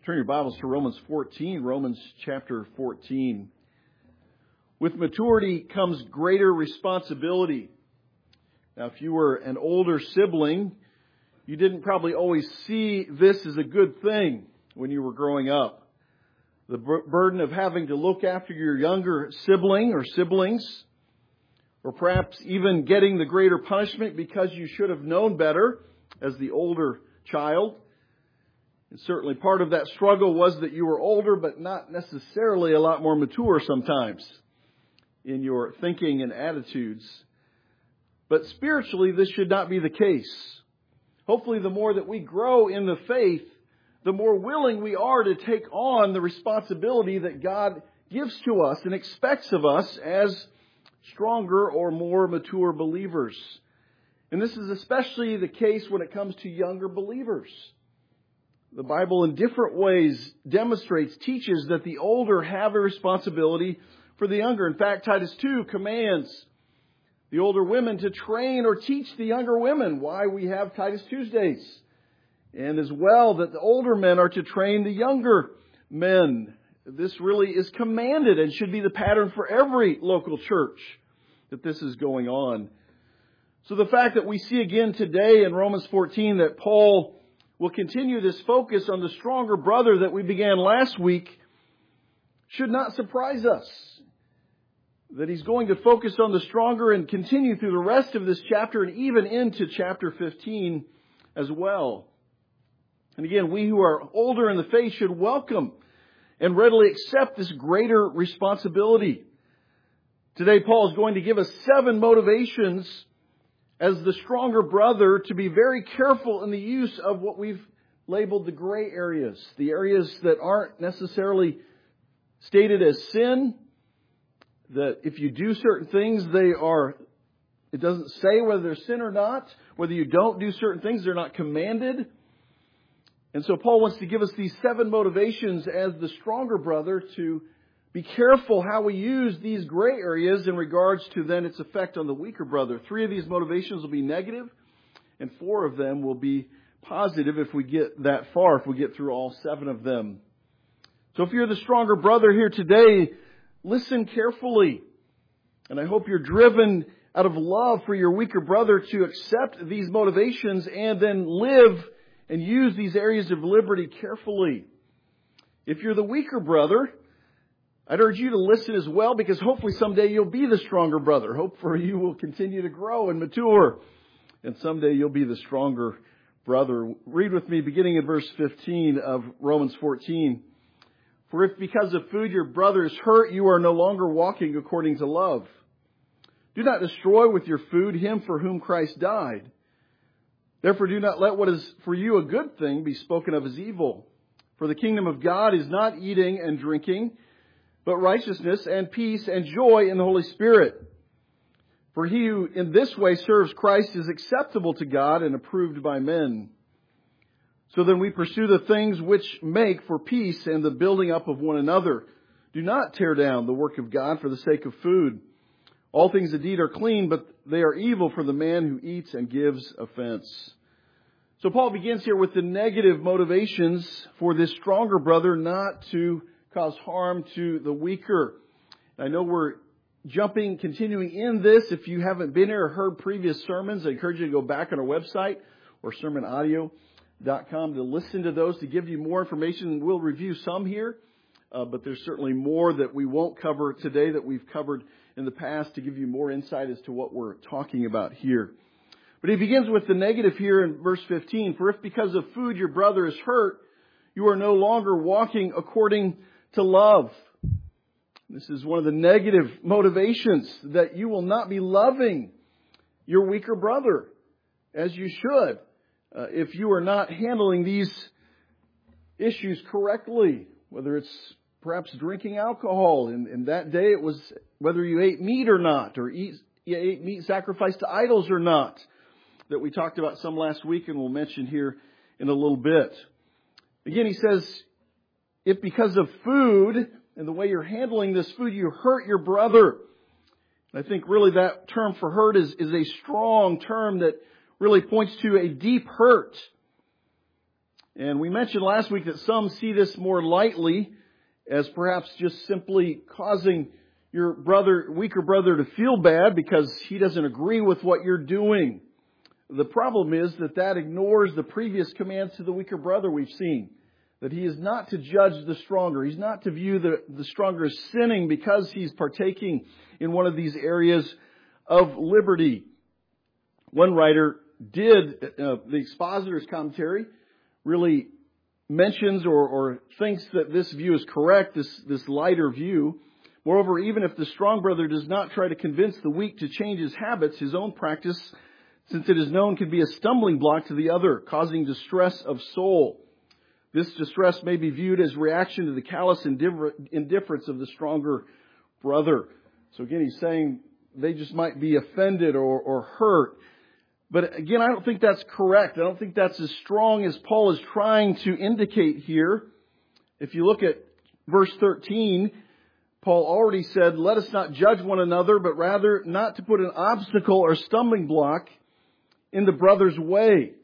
Turn your Bibles to Romans 14, Romans chapter 14. With maturity comes greater responsibility. Now, if you were an older sibling, you didn't probably always see this as a good thing when you were growing up. The burden of having to look after your younger sibling or siblings, or perhaps even getting the greater punishment because you should have known better as the older child. And certainly part of that struggle was that you were older, but not necessarily a lot more mature sometimes in your thinking and attitudes. But spiritually, this should not be the case. Hopefully, the more that we grow in the faith, the more willing we are to take on the responsibility that God gives to us and expects of us as stronger or more mature believers. And this is especially the case when it comes to younger believers. The Bible in different ways teaches that the older have a responsibility for the younger. In fact, Titus 2 commands the older women to train or teach the younger women, why we have Titus Tuesdays. And as well that the older men are to train the younger men. This really is commanded and should be the pattern for every local church that this is going on. So the fact that we see again today in Romans 14 that Paul will continue this focus on the stronger brother that we began last week should not surprise us. That he's going to focus on the stronger and continue through the rest of this chapter and even into chapter 15 as well. And again, we who are older in the faith should welcome and readily accept this greater responsibility. Today, Paul is going to give us 7 motivations as the stronger brother to be very careful in the use of what we've labeled the gray areas. The areas that aren't necessarily stated as sin. That if you do certain things, it doesn't say whether they're sin or not. Whether you don't do certain things, they're not commanded. And so Paul wants to give us these 7 motivations as the stronger brother to be careful how we use these gray areas in regards to then its effect on the weaker brother. 3 of these motivations will be negative, and 4 of them will be positive if we get that far, if we get through all 7 of them. So if you're the stronger brother here today, listen carefully. And I hope you're driven out of love for your weaker brother to accept these motivations and then live and use these areas of liberty carefully. If you're the weaker brother, I'd urge you to listen as well, because hopefully someday you'll be the stronger brother. Hopefully you will continue to grow and mature, and someday you'll be the stronger brother. Read with me beginning in verse 15 of Romans 14. For if because of food your brother is hurt, you are no longer walking according to love. Do not destroy with your food him for whom Christ died. Therefore do not let what is for you a good thing be spoken of as evil. For the kingdom of God is not eating and drinking, but righteousness and peace and joy in the Holy Spirit. For he who in this way serves Christ is acceptable to God and approved by men. So then we pursue the things which make for peace and the building up of one another. Do not tear down the work of God for the sake of food. All things indeed are clean, but they are evil for the man who eats and gives offense. So Paul begins here with the negative motivations for this stronger brother not to cause harm to the weaker. I know we're continuing in this. If you haven't been here or heard previous sermons, I encourage you to go back on our website or sermonaudio.com to listen to those to give you more information. We'll review some here, but there's certainly more that we won't cover today that we've covered in the past to give you more insight as to what we're talking about here. But he begins with the negative here in verse 15. For if because of food your brother is hurt, you are no longer walking according to love. This is one of the negative motivations, that you will not be loving your weaker brother as you should if you are not handling these issues correctly, whether it's perhaps drinking alcohol. In that day it was whether you ate meat or not, or you ate meat sacrificed to idols or not, that we talked about some last week and we'll mention here in a little bit. Again, he says, if because of food and the way you're handling this food, you hurt your brother. I think really that term for hurt is a strong term that really points to a deep hurt. And we mentioned last week that some see this more lightly as perhaps just simply causing your weaker brother to feel bad because he doesn't agree with what you're doing. The problem is that ignores the previous commands to the weaker brother we've seen. That he is not to judge the stronger. He's not to view the stronger as sinning because he's partaking in one of these areas of liberty. One writer the expositor's commentary, really mentions or thinks that this view is correct, this lighter view. Moreover, even if the strong brother does not try to convince the weak to change his habits, his own practice, since it is known, can be a stumbling block to the other, causing distress of soul. This distress may be viewed as reaction to the callous indifference of the stronger brother. So again, he's saying they just might be offended or hurt. But again, I don't think that's correct. I don't think that's as strong as Paul is trying to indicate here. If you look at verse 13, Paul already said, let us not judge one another, but rather not to put an obstacle or stumbling block in the brother's way.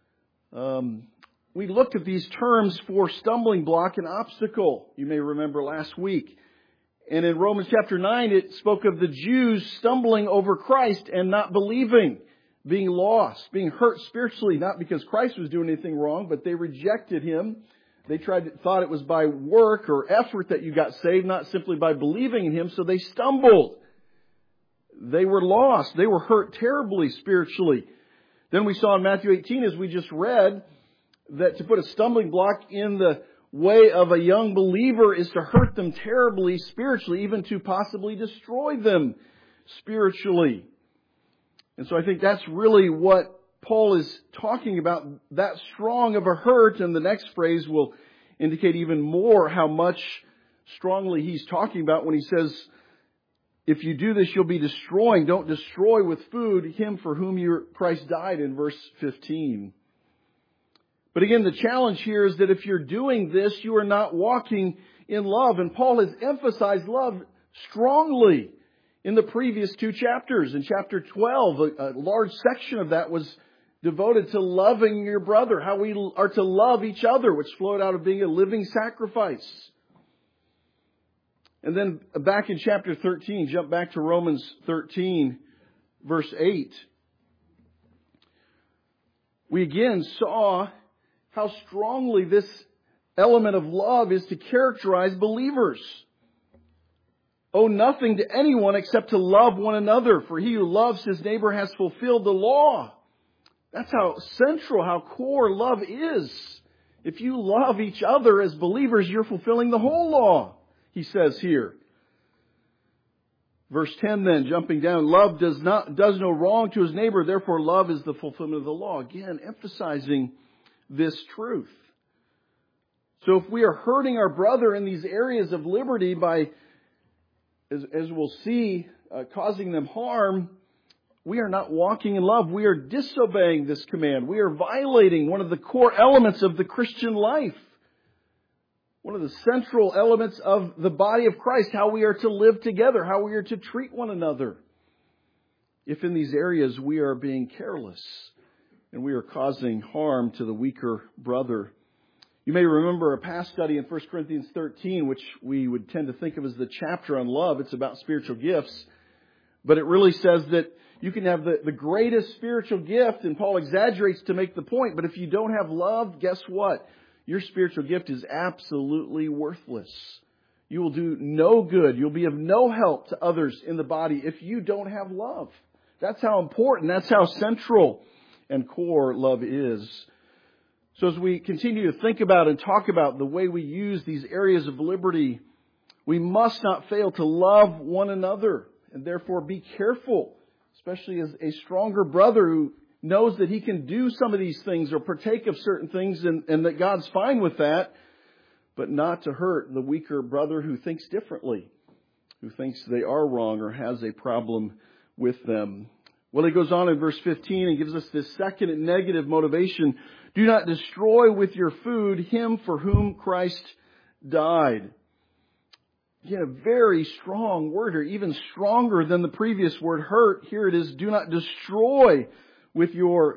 We looked at these terms for stumbling block and obstacle, you may remember last week. And in Romans chapter 9, it spoke of the Jews stumbling over Christ and not believing, being lost, being hurt spiritually, not because Christ was doing anything wrong, but they rejected Him. They thought it was by work or effort that you got saved, not simply by believing in Him, so they stumbled. They were lost. They were hurt terribly spiritually. Then we saw in Matthew 18, as we just read, that to put a stumbling block in the way of a young believer is to hurt them terribly spiritually, even to possibly destroy them spiritually. And so I think that's really what Paul is talking about, that strong of a hurt, and the next phrase will indicate even more how much strongly he's talking about when he says, if you do this, you'll be destroying. Don't destroy with food him for whom Christ died in verse 15. But again, the challenge here is that if you're doing this, you are not walking in love. And Paul has emphasized love strongly in the previous two chapters. In chapter 12, a large section of that was devoted to loving your brother, how we are to love each other, which flowed out of being a living sacrifice. And then back in chapter 13, jump back to Romans 13, verse 8. We again saw how strongly this element of love is to characterize believers. Owe nothing to anyone except to love one another, for he who loves his neighbor has fulfilled the law. That's how central, how core love is. If you love each other as believers, you're fulfilling the whole law, he says here. Verse 10 then, jumping down, love does no wrong to his neighbor, therefore love is the fulfillment of the law. Again, emphasizing this truth. So if we are hurting our brother in these areas of liberty by, as we'll see, causing them harm, we are not walking in love. We are disobeying this command. We are violating one of the core elements of the Christian life. One of the central elements of the body of Christ, how we are to live together, how we are to treat one another. If in these areas we are being careless and we are causing harm to the weaker brother. You may remember a past study in 1 Corinthians 13, which we would tend to think of as the chapter on love. It's about spiritual gifts. But it really says that you can have the greatest spiritual gift, and Paul exaggerates to make the point, but if you don't have love, guess what? Your spiritual gift is absolutely worthless. You will do no good. You'll be of no help to others in the body if you don't have love. That's how important, that's how central and core love is. So as we continue to think about and talk about the way we use these areas of liberty, we must not fail to love one another, and therefore be careful, especially as a stronger brother who knows that he can do some of these things or partake of certain things and that God's fine with that, but not to hurt the weaker brother who thinks differently, who thinks they are wrong or has a problem with them. Well, he goes on in verse 15 and gives us this second and negative motivation. Do not destroy with your food him for whom Christ died. Again, a very strong word here, even stronger than the previous word hurt. Here it is, do not destroy with your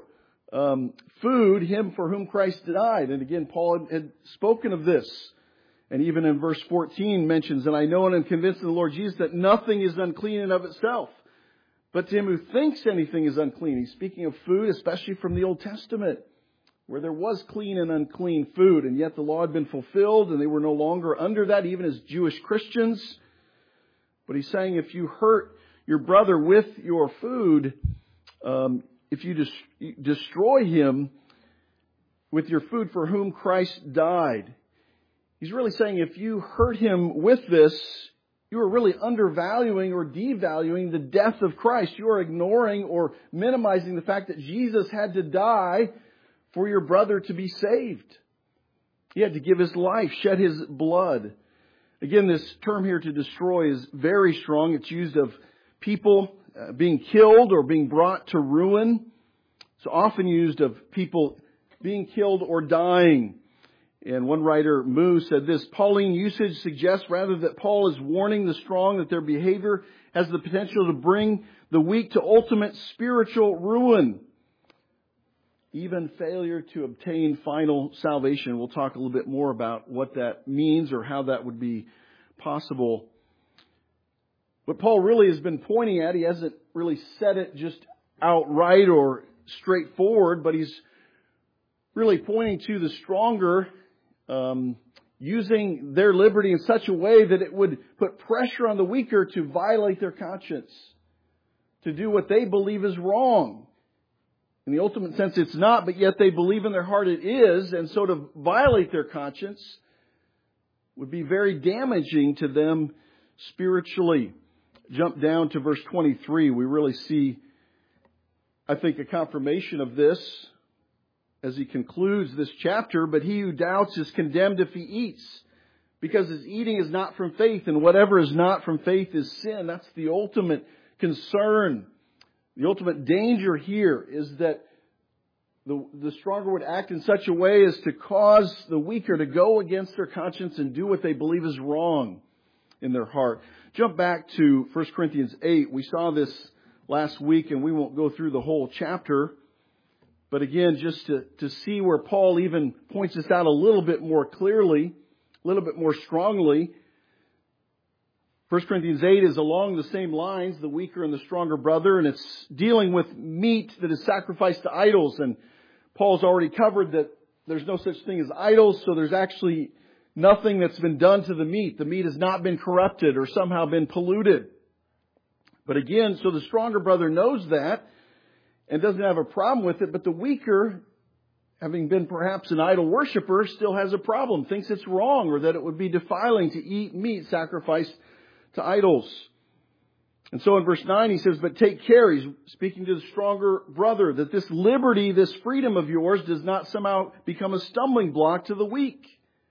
food, him for whom Christ died. And again, Paul had spoken of this. And even in verse 14 mentions, and I know and am convinced in the Lord Jesus that nothing is unclean in of itself. But to him who thinks anything is unclean, he's speaking of food, especially from the Old Testament, where there was clean and unclean food, and yet the law had been fulfilled, and they were no longer under that, even as Jewish Christians. But he's saying if you hurt your brother with your food, if you destroy him with your food for whom Christ died, he's really saying if you hurt him with this, you are really undervaluing or devaluing the death of Christ. You are ignoring or minimizing the fact that Jesus had to die for your brother to be saved. He had to give his life, shed his blood. Again, this term here, to destroy, is very strong. It's used of people being killed or being brought to ruin. It's often used of people being killed or dying. And one writer, Moo, said this: Pauline usage suggests rather that Paul is warning the strong that their behavior has the potential to bring the weak to ultimate spiritual ruin, even failure to obtain final salvation. We'll talk a little bit more about what that means or how that would be possible. What Paul really has been pointing at, he hasn't really said it just outright or straightforward, but he's really pointing to the stronger using their liberty in such a way that it would put pressure on the weaker to violate their conscience, to do what they believe is wrong. In the ultimate sense, it's not, but yet they believe in their heart it is, and so to violate their conscience would be very damaging to them spiritually. Jump down to verse 23. We really see, I think, a confirmation of this as he concludes this chapter. But he who doubts is condemned if he eats, because his eating is not from faith, and whatever is not from faith is sin. That's the ultimate concern. The ultimate danger here is that the stronger would act in such a way as to cause the weaker to go against their conscience and do what they believe is wrong in their heart. Jump back to 1 Corinthians 8. We saw this last week, and we won't go through the whole chapter. But again, just to see where Paul even points this out a little bit more clearly, a little bit more strongly. 1 Corinthians 8 is along the same lines, the weaker and the stronger brother, and it's dealing with meat that is sacrificed to idols. And Paul's already covered that there's no such thing as idols, so there's actually nothing that's been done to the meat. The meat has not been corrupted or somehow been polluted. But again, so the stronger brother knows that and doesn't have a problem with it, but the weaker, having been perhaps an idol worshiper, still has a problem, thinks it's wrong or that it would be defiling to eat meat sacrificed to idols. And so in verse 9 he says, but take care, he's speaking to the stronger brother, that this liberty, this freedom of yours does not somehow become a stumbling block to the weak.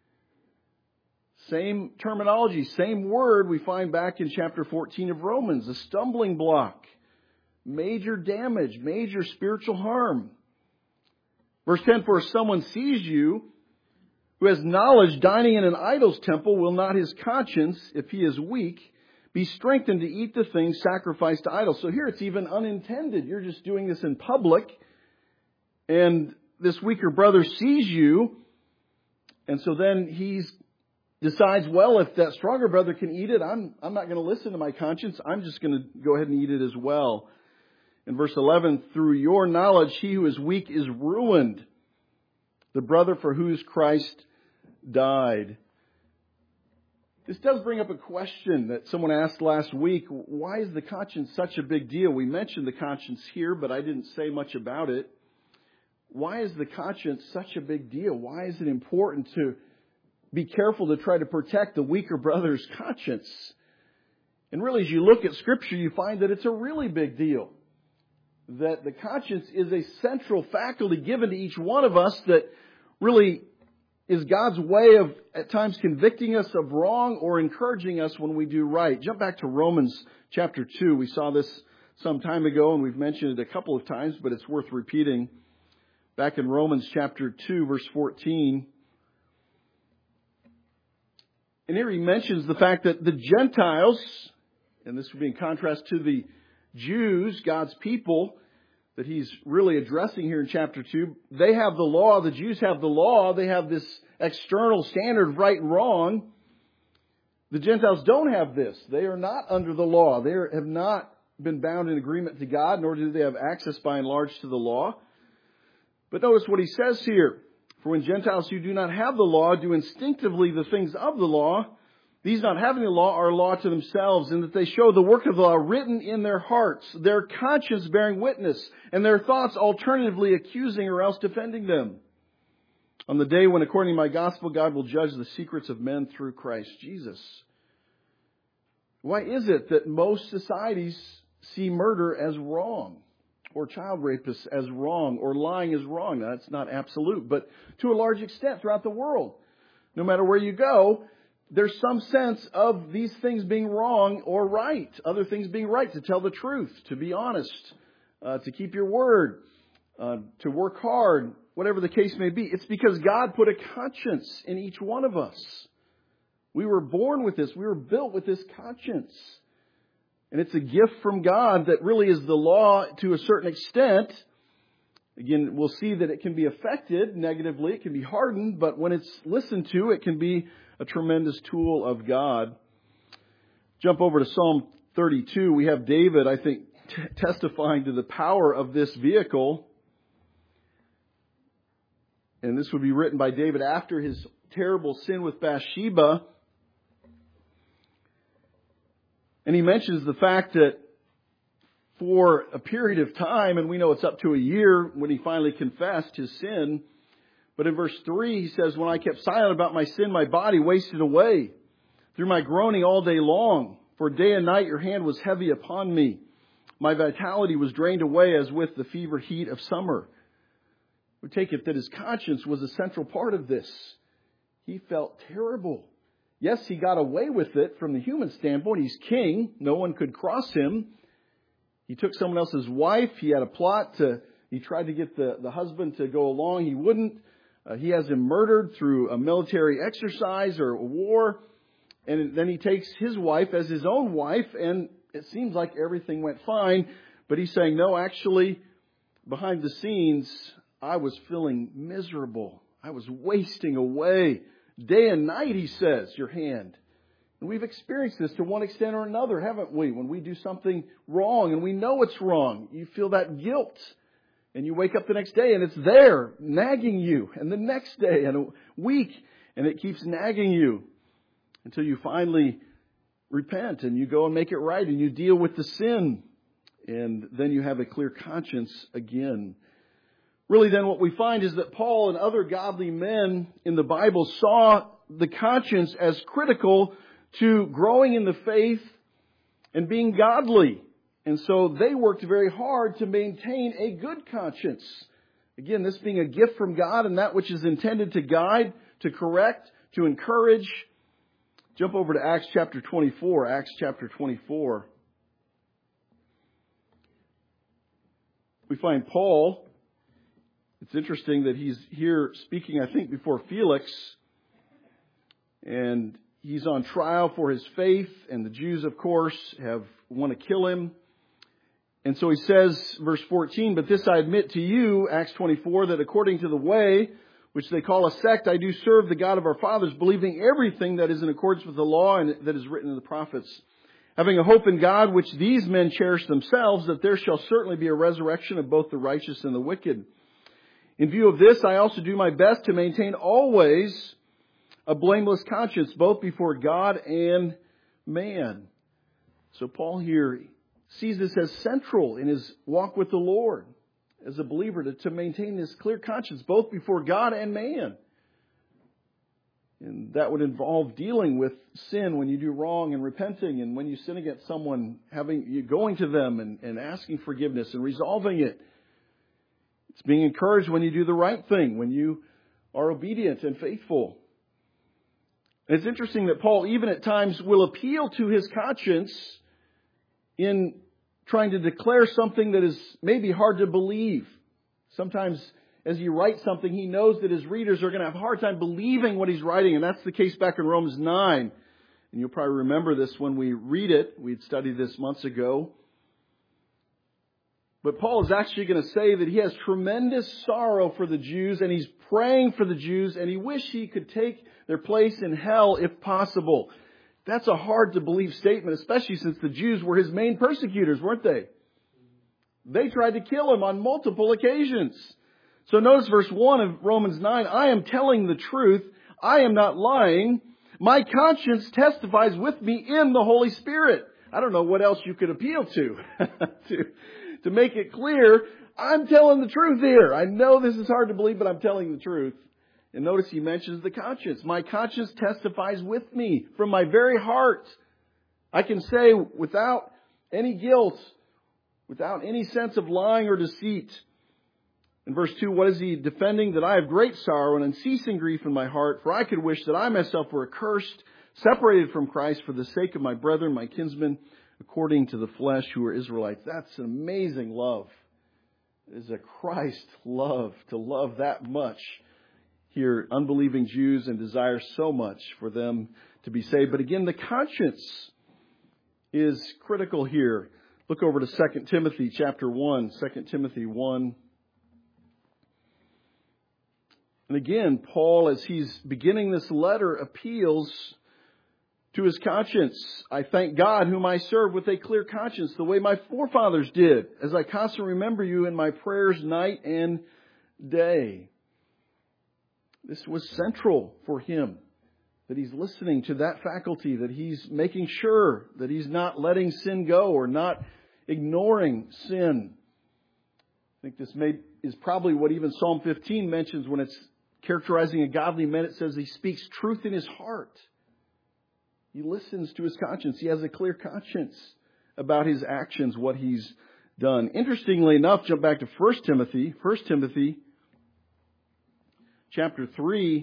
Same terminology, same word we find back in chapter 14 of Romans, a stumbling block. Major damage, major spiritual harm. Verse 10, for if someone sees you who has knowledge dining in an idol's temple, will not his conscience, if he is weak, be strengthened to eat the things sacrificed to idols? So here it's even unintended. You're just doing this in public, and this weaker brother sees you, and so then he decides, well, if that stronger brother can eat it, I'm not going to listen to my conscience. I'm just going to go ahead and eat it as well. In verse 11, through your knowledge, he who is weak is ruined, the brother for whose Christ died. This does bring up a question that someone asked last week. Why is the conscience such a big deal? We mentioned the conscience here, but I didn't say much about it. Why is the conscience such a big deal? Why is it important to be careful to try to protect the weaker brother's conscience? And really, as you look at Scripture, you find that it's a really big deal. That the conscience is a central faculty given to each one of us that really is God's way of, at times, convicting us of wrong or encouraging us when we do right. Jump back to Romans chapter 2. We saw this some time ago, and we've mentioned it a couple of times, but it's worth repeating. Back in Romans chapter 2, verse 14. And here he mentions the fact that the Gentiles, and this would be in contrast to the Jews, God's people, that he's really addressing here in chapter 2. They have the law. The Jews have the law. They have this external standard of right and wrong. The Gentiles don't have this. They are not under the law. They have not been bound in agreement to God, nor do they have access by and large to the law. But notice what he says here. For when Gentiles who do not have the law do instinctively the things of the law, these not having the law are a law to themselves, in that they show the work of the law written in their hearts, their conscience bearing witness, and their thoughts alternatively accusing or else defending them. On the day when, according to my gospel, God will judge the secrets of men through Christ Jesus. Why is it that most societies see murder as wrong, or child rapists as wrong, or lying as wrong? Now, that's not absolute, but to a large extent throughout the world, no matter where you go, there's some sense of these things being wrong or right, other things being right, to tell the truth, to be honest, to keep your word, to work hard, whatever the case may be. It's because God put a conscience in each one of us. We were born with this. We were built with this conscience. And it's a gift from God that really is the law to a certain extent. Again, we'll see that it can be affected negatively. It can be hardened, but when it's listened to, it can be a tremendous tool of God. Jump over to Psalm 32. We have David, I think, testifying to the power of this vehicle. And this would be written by David after his terrible sin with Bathsheba. And he mentions the fact that for a period of time, and we know it's up to a year when he finally confessed his sin. But in verse 3, he says, when I kept silent about my sin, my body wasted away through my groaning all day long. For day and night your hand was heavy upon me. My vitality was drained away as with the fever heat of summer. We take it that his conscience was a central part of this. He felt terrible. Yes, he got away with it from the human standpoint. He's king. No one could cross him. He took someone else's wife. He had a plot he tried to get the husband to go along. He wouldn't. He has him murdered through a military exercise or a war. And then he takes his wife as his own wife. And it seems like everything went fine. But he's saying, no, actually, behind the scenes, I was feeling miserable. I was wasting away. Day and night, he says, your hand. And we've experienced this to one extent or another, haven't we? When we do something wrong and we know it's wrong, you feel that guilt. And you wake up the next day and it's there, nagging you. And the next day and a week, and it keeps nagging you until you finally repent and you go and make it right and you deal with the sin. And then you have a clear conscience again. Really then what we find is that Paul and other godly men in the Bible saw the conscience as critical to growing in the faith and being godly. And so they worked very hard to maintain a good conscience. Again, this being a gift from God and that which is intended to guide, to correct, to encourage. Jump over to Acts chapter 24. Acts chapter 24. We find Paul. It's interesting that he's here speaking, I think, before Felix. And he's on trial for his faith. And the Jews, of course, want to kill him. And so he says, verse 14, but this I admit to you, Acts 24, that according to the way, which they call a sect, I do serve the God of our fathers, believing everything that is in accordance with the law and that is written in the prophets. Having a hope in God, which these men cherish themselves, that there shall certainly be a resurrection of both the righteous and the wicked. In view of this, I also do my best to maintain always a blameless conscience, both before God and man. So Paul here sees this as central in his walk with the Lord as a believer to maintain this clear conscience, both before God and man. And that would involve dealing with sin when you do wrong and repenting, and when you sin against someone, going to them and asking forgiveness and resolving it. It's being encouraged when you do the right thing, when you are obedient and faithful. And it's interesting that Paul even at times will appeal to his conscience in trying to declare something that is maybe hard to believe. Sometimes as he writes something, he knows that his readers are going to have a hard time believing what he's writing. And that's the case back in Romans 9. And you'll probably remember this when we read it. We'd studied this months ago. But Paul is actually going to say that he has tremendous sorrow for the Jews, and he's praying for the Jews, and he wished he could take their place in hell if possible. That's a hard to believe statement, especially since the Jews were his main persecutors, weren't they? They tried to kill him on multiple occasions. So notice verse 1 of Romans 9, I am telling the truth. I am not lying. My conscience testifies with me in the Holy Spirit. I don't know what else you could appeal to. To make it clear, I'm telling the truth here. I know this is hard to believe, but I'm telling the truth. And notice he mentions the conscience. My conscience testifies with me from my very heart. I can say without any guilt, without any sense of lying or deceit. In verse 2, what is he defending? That I have great sorrow and unceasing grief in my heart, for I could wish that I myself were accursed, separated from Christ for the sake of my brethren, my kinsmen, according to the flesh, who are Israelites. That's an amazing love. It is a Christ love, to love that much. Here, unbelieving Jews, and desire so much for them to be saved. But again, the conscience is critical here. Look over to 2 Timothy chapter 1, 2 Timothy 1. And again, Paul, as he's beginning this letter, appeals to his conscience. I thank God whom I serve with a clear conscience, the way my forefathers did, as I constantly remember you in my prayers night and day. This was central for him, that he's listening to that faculty, that he's making sure that he's not letting sin go or not ignoring sin. I think this is probably what even Psalm 15 mentions when it's characterizing a godly man. It says he speaks truth in his heart. He listens to his conscience. He has a clear conscience about his actions, what he's done. Interestingly enough, jump back to 1 Timothy. 1 Timothy chapter 3.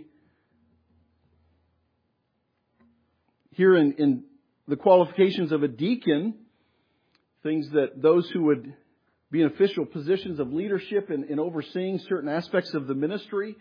Here in the qualifications of a deacon, things that those who would be in official positions of leadership in overseeing certain aspects of the ministry.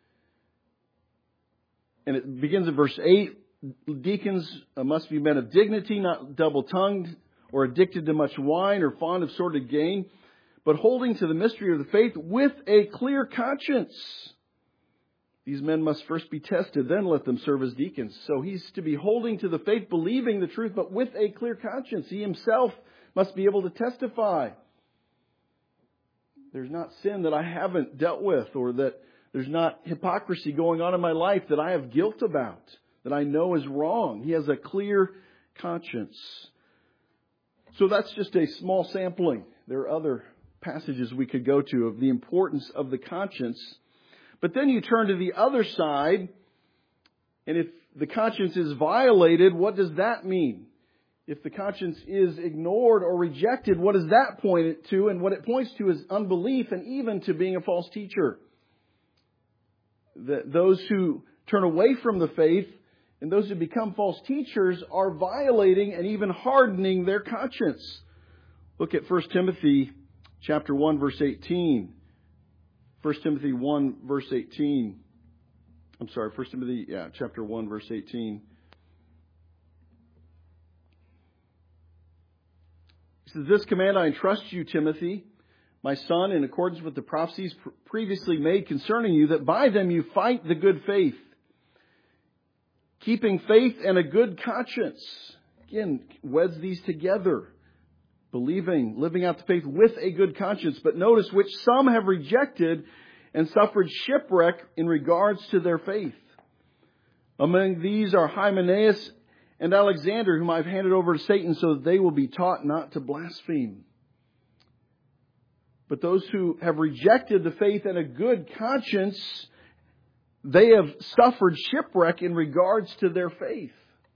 And it begins in verse 8. Deacons must be men of dignity, not double-tongued or addicted to much wine or fond of sordid gain, but holding to the mystery of the faith with a clear conscience. These men must first be tested, then let them serve as deacons. So he's to be holding to the faith, believing the truth, but with a clear conscience. He himself must be able to testify. There's not sin that I haven't dealt with, or that there's not hypocrisy going on in my life that I have guilt about, that I know is wrong. He has a clear conscience. So that's just a small sampling. There are other passages we could go to of the importance of the conscience. But then you turn to the other side, and if the conscience is violated, what does that mean? If the conscience is ignored or rejected, what does that point to? And what it points to is unbelief and even to being a false teacher. That those who turn away from the faith and those who become false teachers are violating and even hardening their conscience. Look at 1 Timothy chapter 1, verse 18. 1 Timothy 1, verse 18. I'm sorry, 1 Timothy, chapter 1, verse 18. He says, this command I entrust you, Timothy, my son, in accordance with the prophecies previously made concerning you, that by them you fight the good faith, keeping faith and a good conscience. Again, weds these together. Believing, living out the faith with a good conscience. But notice which some have rejected and suffered shipwreck in regards to their faith. Among these are Hymenaeus and Alexander, whom I've handed over to Satan, so that they will be taught not to blaspheme. But those who have rejected the faith and a good conscience, they have suffered shipwreck in regards to their faith.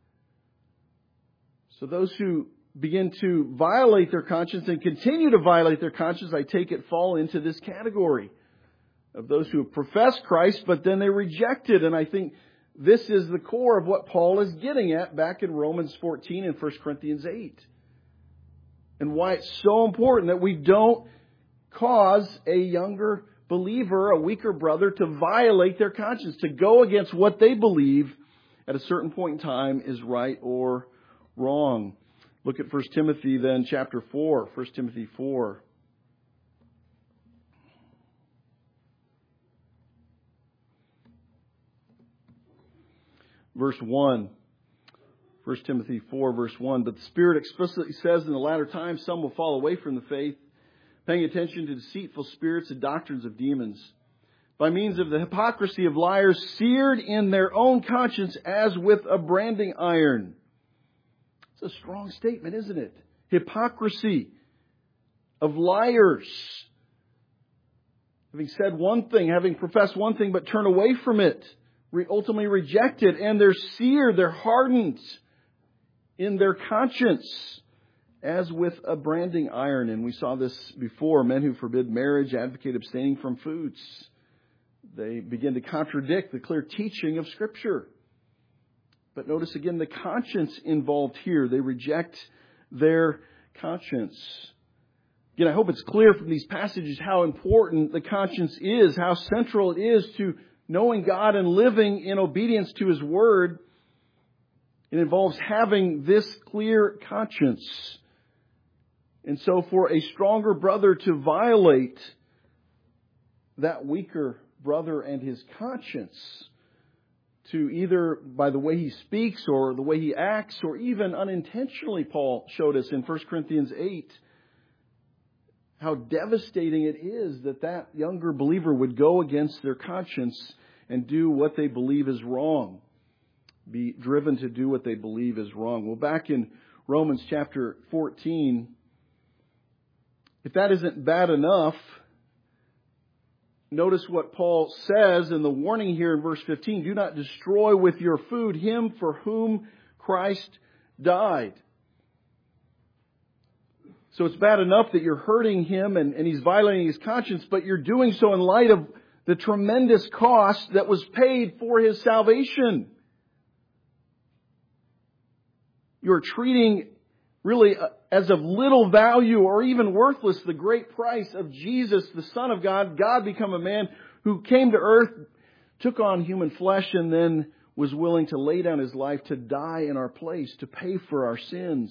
So those who begin to violate their conscience and continue to violate their conscience, I take it, fall into this category of those who have professed Christ, but then they reject it. And I think this is the core of what Paul is getting at back in Romans 14 and 1 Corinthians 8. And why it's so important that we don't cause a younger believer, a weaker brother, to violate their conscience, to go against what they believe at a certain point in time is right or wrong. Look at 1 Timothy then, chapter 4. 1 Timothy 4. verse 1. 1 Timothy 4, verse 1. But the Spirit explicitly says in the latter times some will fall away from the faith, paying attention to deceitful spirits and doctrines of demons, by means of the hypocrisy of liars, seared in their own conscience as with a branding iron. It's a strong statement, isn't it? Hypocrisy of liars. Having said one thing, having professed one thing, but turn away from it, ultimately reject it, and they're seared, they're hardened in their conscience, as with a branding iron. And we saw this before. Men who forbid marriage advocate abstaining from foods. They begin to contradict the clear teaching of Scripture. But notice again the conscience involved here. They reject their conscience. Again, I hope it's clear from these passages how important the conscience is, how central it is to knowing God and living in obedience to His Word. It involves having this clear conscience. And so for a stronger brother to violate that weaker brother and his conscience, to either by the way he speaks or the way he acts, or even unintentionally, Paul showed us in 1 Corinthians 8, how devastating it is that younger believer would go against their conscience and do what they believe is wrong. Be driven to do what they believe is wrong. Well, back in Romans chapter 14, if that isn't bad enough, notice what Paul says in the warning here in verse 15. Do not destroy with your food him for whom Christ died. So it's bad enough that you're hurting him and he's violating his conscience, but you're doing so in light of the tremendous cost that was paid for his salvation. You're treating really as of little value or even worthless the great price of Jesus, the Son of God, God become a man who came to earth, took on human flesh, and then was willing to lay down His life to die in our place, to pay for our sins.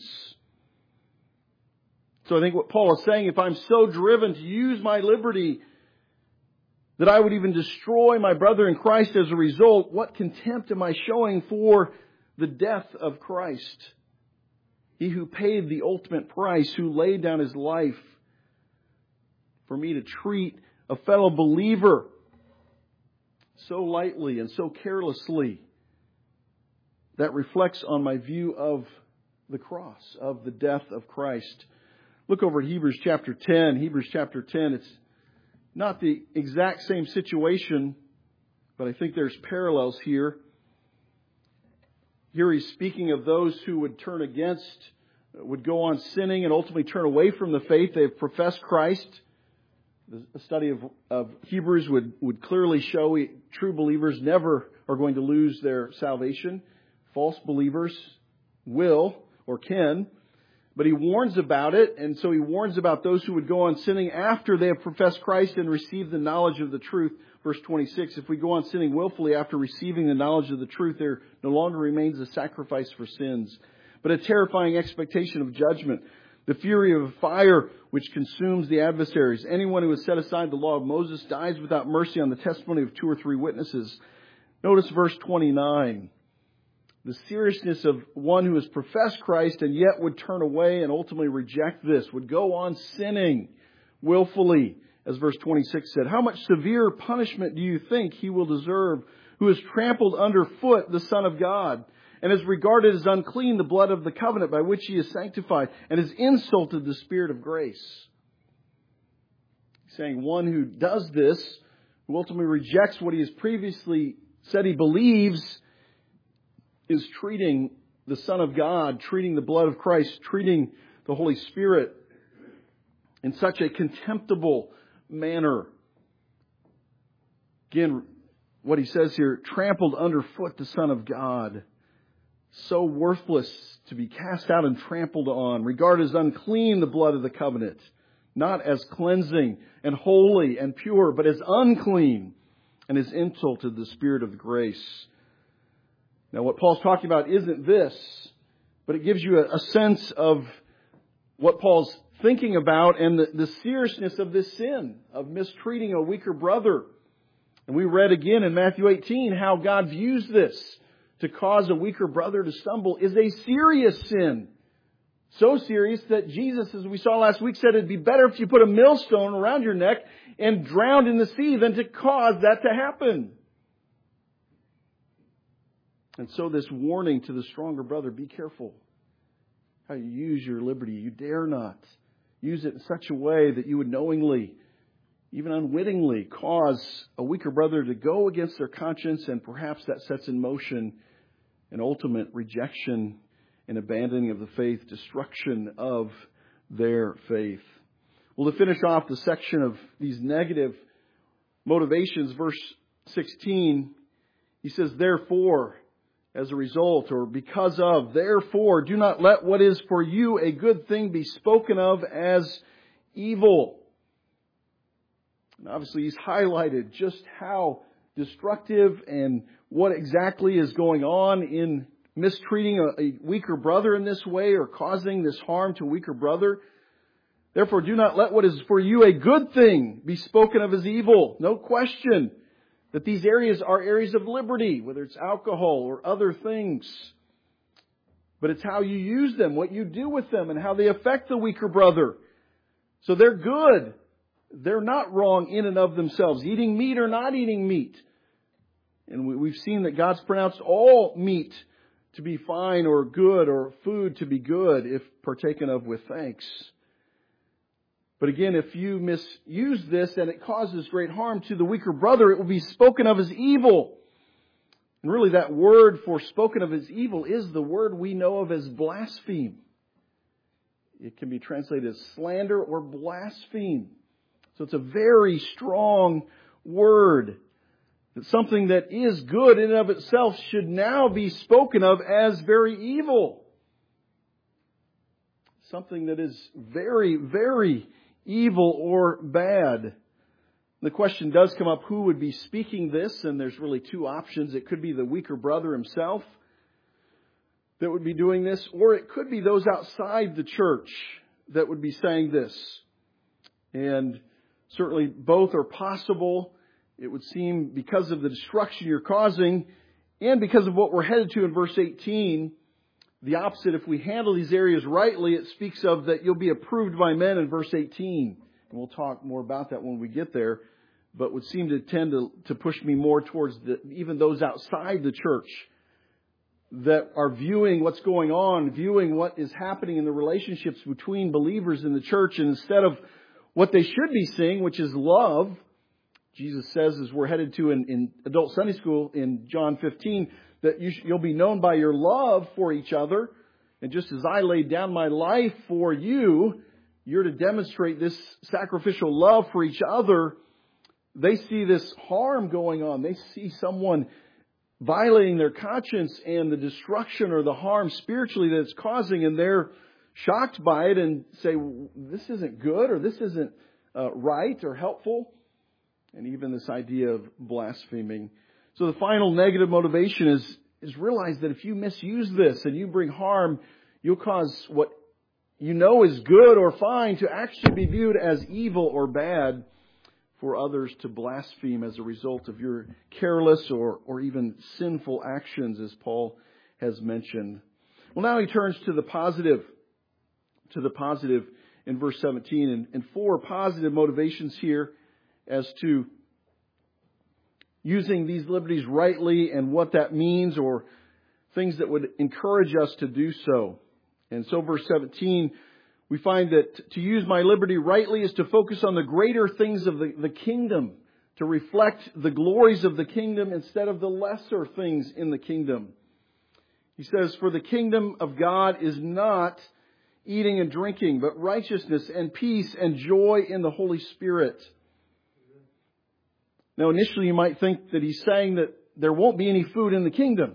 So I think what Paul is saying, if I'm so driven to use my liberty that I would even destroy my brother in Christ as a result, what contempt am I showing for the death of Christ? He who paid the ultimate price, who laid down His life for me to treat a fellow believer so lightly and so carelessly, that reflects on my view of the cross, of the death of Christ. Look over at Hebrews chapter 10. Hebrews chapter 10, it's not the exact same situation, but I think there's parallels here. Here he's speaking of those who would turn against, would go on sinning and ultimately turn away from the faith. They've professed Christ. The study of Hebrews would clearly show true believers never are going to lose their salvation. False believers will or can. But he warns about it, and so he warns about those who would go on sinning after they have professed Christ and received the knowledge of the truth. Verse 26, if we go on sinning willfully after receiving the knowledge of the truth, there no longer remains a sacrifice for sins, but a terrifying expectation of judgment, the fury of fire which consumes the adversaries. Anyone who has set aside the law of Moses dies without mercy on the testimony of 2 or 3 witnesses. Notice verse 29. The seriousness of one who has professed Christ and yet would turn away and ultimately reject this, would go on sinning willfully, as verse 26 said. How much severe punishment do you think he will deserve who has trampled underfoot the Son of God and has regarded as unclean the blood of the covenant by which he is sanctified and has insulted the Spirit of grace? He's saying one who does this, who ultimately rejects what he has previously said he believes, is treating the Son of God, treating the blood of Christ, treating the Holy Spirit in such a contemptible manner. Again, what he says here, trampled underfoot the Son of God. So worthless to be cast out and trampled on. Regarded as unclean the blood of the covenant. Not as cleansing and holy and pure, but as unclean, and has insulted the Spirit of grace. Now, what Paul's talking about isn't this, but it gives you a sense of what Paul's thinking about and the seriousness of this sin, of mistreating a weaker brother. And we read again in Matthew 18 how God views this. to cause a weaker brother to stumble is a serious sin. So serious that Jesus, as we saw last week, said it'd be better if you put a millstone around your neck and drowned in the sea than to cause that to happen. And so this warning to the stronger brother, be careful how you use your liberty. You dare not use it in such a way that you would knowingly, even unwittingly, cause a weaker brother to go against their conscience, and perhaps that sets in motion an ultimate rejection and abandoning of the faith, destruction of their faith. Well, to finish off the section of these negative motivations, verse 16, he says, therefore, as a result, or because of, therefore, do not let what is for you a good thing be spoken of as evil. And obviously, he's highlighted just how destructive and what exactly is going on in mistreating a weaker brother in this way, or causing this harm to a weaker brother. Therefore, do not let what is for you a good thing be spoken of as evil. No question that these areas are areas of liberty, whether it's alcohol or other things. But it's how you use them, what you do with them, and how they affect the weaker brother. So they're good. They're not wrong in and of themselves, eating meat or not eating meat. And we've seen that God's pronounced all meat to be fine or good, or food to be good if partaken of with thanks. But again, if you misuse this and it causes great harm to the weaker brother, it will be spoken of as evil. And really that word for spoken of as evil is the word we know of as blaspheme. It can be translated as slander or blaspheme. So it's a very strong word. That something that is good in and of itself should now be spoken of as very evil. Something that is very, very evil or bad. The question does come up, who would be speaking this? And there's really two options. It could be the weaker brother himself that would be doing this, or it could be those outside the church that would be saying this. And certainly both are possible. It would seem because of the destruction you're causing and because of what we're headed to in verse 18, the opposite. If we handle these areas rightly, it speaks of that you'll be approved by men in verse 18. And we'll talk more about that when we get there. But would seem to tend to push me more towards even those outside the church that are viewing what's going on, viewing what is happening in the relationships between believers in the church. And instead of what they should be seeing, which is love, Jesus says, as we're headed to in adult Sunday school in John 15, that you'll be known by your love for each other. And just as I laid down my life for you, you're to demonstrate this sacrificial love for each other. They see this harm going on. They see someone violating their conscience and the destruction or the harm spiritually that it's causing, and they're shocked by it and say, this isn't good, or this isn't right or helpful. And even this idea of blaspheming. So the final negative motivation is realize that if you misuse this and you bring harm, you'll cause what you know is good or fine to actually be viewed as evil or bad for others to blaspheme as a result of your careless or even sinful actions, as Paul has mentioned. Well, now he turns to the positive in verse 17, and four positive motivations here as to using these liberties rightly and what that means, or things that would encourage us to do so. And so verse 17, we find that to use my liberty rightly is to focus on the greater things of the kingdom, to reflect the glories of the kingdom instead of the lesser things in the kingdom. He says, for the kingdom of God is not eating and drinking, but righteousness and peace and joy in the Holy Spirit. Now, initially you might think that he's saying that there won't be any food in the kingdom.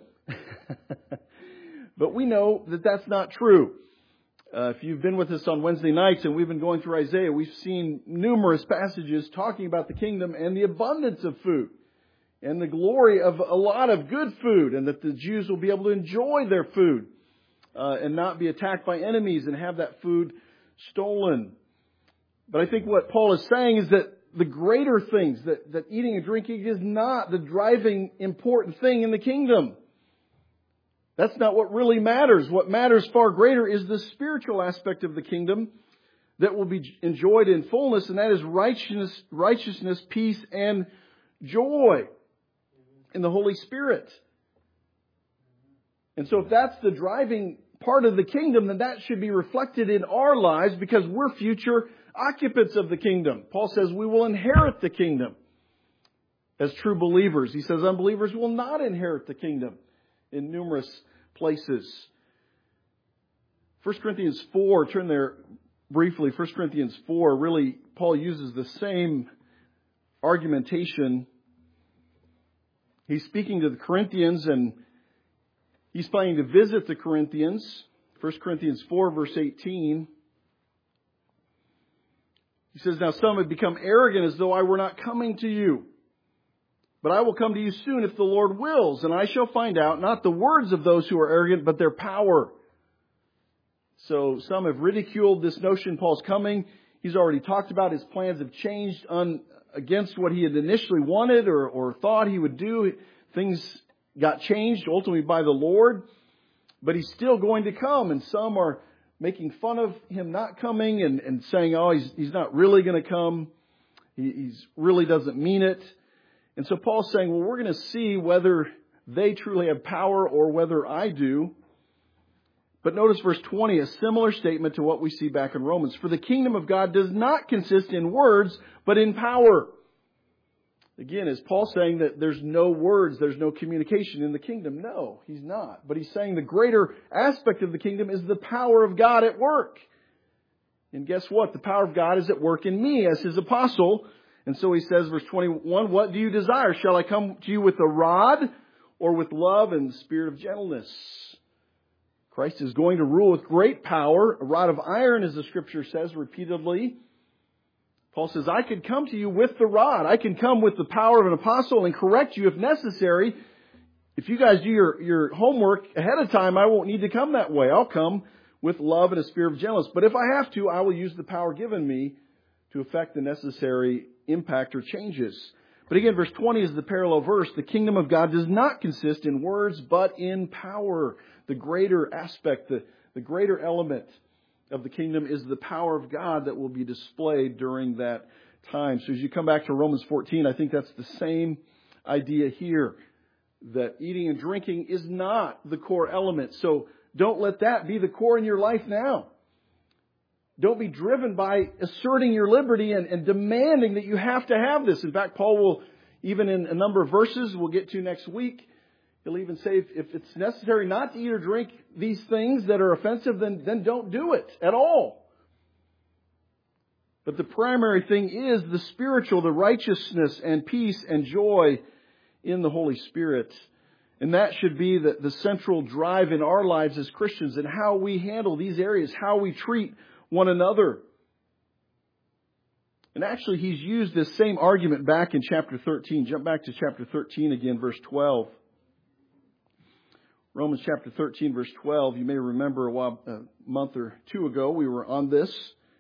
But we know that that's not true. If you've been with us on Wednesday nights and we've been going through Isaiah, we've seen numerous passages talking about the kingdom and the abundance of food and the glory of a lot of good food, and that the Jews will be able to enjoy their food and not be attacked by enemies and have that food stolen. But I think what Paul is saying is that the greater things, that eating and drinking is not the driving important thing in the kingdom. That's not what really matters. What matters far greater is the spiritual aspect of the kingdom that will be enjoyed in fullness, and that is righteousness, peace, and joy in the Holy Spirit. And so if that's the driving part of the kingdom, then that should be reflected in our lives because we're future occupants of the kingdom. Paul says we will inherit the kingdom as true believers. He says unbelievers will not inherit the kingdom in numerous places. 1 Corinthians 4, turn there briefly. 1 Corinthians 4, really, Paul uses the same argumentation. He's speaking to the Corinthians and he's planning to visit the Corinthians. 1 Corinthians 4, verse 18. He says, now some have become arrogant as though I were not coming to you. But I will come to you soon if the Lord wills, and I shall find out not the words of those who are arrogant, but their power. So some have ridiculed this notion Paul's coming. He's already talked about his plans have changed against what he had initially wanted or thought he would do. Things got changed ultimately by the Lord, but he's still going to come. And some are making fun of him not coming and saying, oh, he's not really going to come. He really doesn't mean it. And so Paul's saying, well, we're going to see whether they truly have power or whether I do. But notice verse 20, a similar statement to what we see back in Romans. For the kingdom of God does not consist in words, but in power. Again, is Paul saying that there's no words, there's no communication in the kingdom? No, he's not. But he's saying the greater aspect of the kingdom is the power of God at work. And guess what? The power of God is at work in me as his apostle. And so he says, verse 21, what do you desire? Shall I come to you with a rod or with love and the spirit of gentleness? Christ is going to rule with great power, a rod of iron, as the scripture says repeatedly. Paul says, I could come to you with the rod. I can come with the power of an apostle and correct you if necessary. If you guys do your homework ahead of time, I won't need to come that way. I'll come with love and a spirit of gentleness. But if I have to, I will use the power given me to effect the necessary impact or changes. But again, verse 20 is the parallel verse. The kingdom of God does not consist in words, but in power. The greater aspect, the greater element of the kingdom is the power of God that will be displayed during that time. So as you come back to Romans 14, I think that's the same idea here, that eating and drinking is not the core element. So don't let that be the core in your life now. Don't be driven by asserting your liberty and demanding that you have to have this. In fact, Paul will, even in a number of verses we'll get to next week, he'll even say if it's necessary not to eat or drink these things that are offensive, then don't do it at all. But the primary thing is the spiritual, the righteousness and peace and joy in the Holy Spirit. And that should be the central drive in our lives as Christians and how we handle these areas, how we treat one another. And actually, he's used this same argument back in chapter 13. Jump back to chapter 13 again, verse 12. Romans chapter 13, verse 12. You may remember a month or two ago, we were on this.